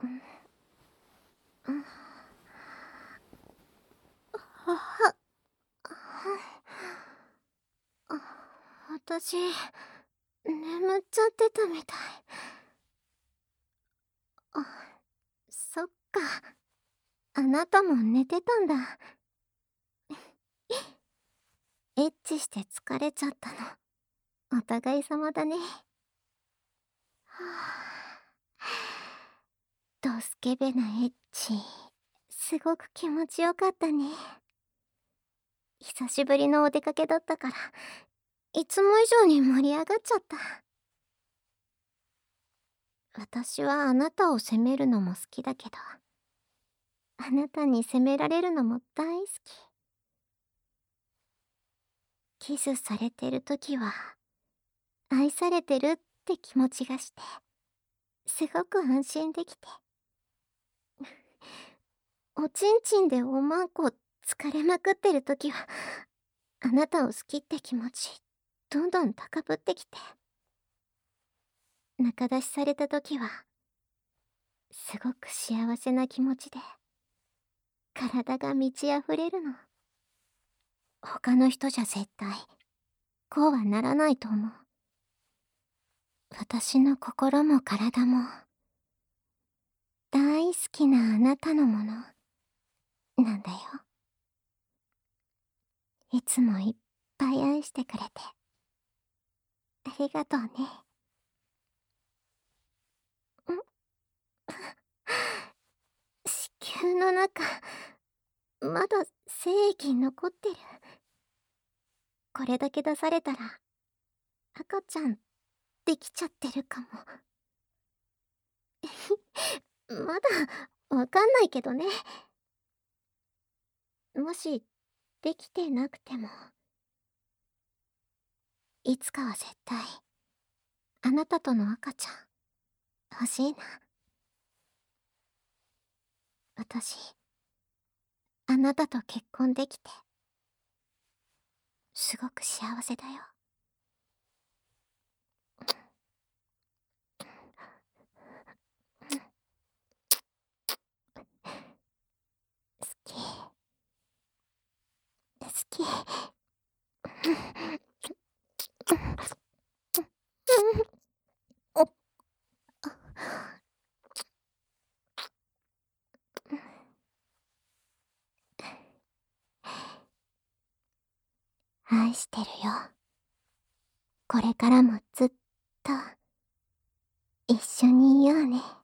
私、眠っちゃってたみたい。あ、そっか。あなたも寝てたんだ。エッチして疲れちゃったの。お互い様だね。はあ、ドスケベなエッチ。すごく気持ちよかったね。久しぶりのお出かけだったから、いつも以上に盛り上がっちゃった。私はあなたを責めるのも好きだけど、あなたに責められるのも大好き。キスされてる時は、愛されてるって気持ちがして、すごく安心できて。おちんちんでおまんこ疲れまくってる時は、あなたを好きって気持ち、どんどん高ぶってきて。仲出しされた時は、すごく幸せな気持ちで、体が満ち溢れるの。他の人じゃ絶対、こうはならないと思う。私の心も体も、大好きなあなたのもの、なんだよ。いつもいっぱい愛してくれて、ありがとうね。子宮の中、まだ精液残ってる。これだけ出されたら、赤ちゃんできちゃってるかも。まだわかんないけどね。もしできてなくても、いつかは絶対あなたとの赤ちゃん欲しいな。私、あなたと結婚できてすごく幸せだよ。好き、好き。愛してるよ。これからもずっと一緒にいようね。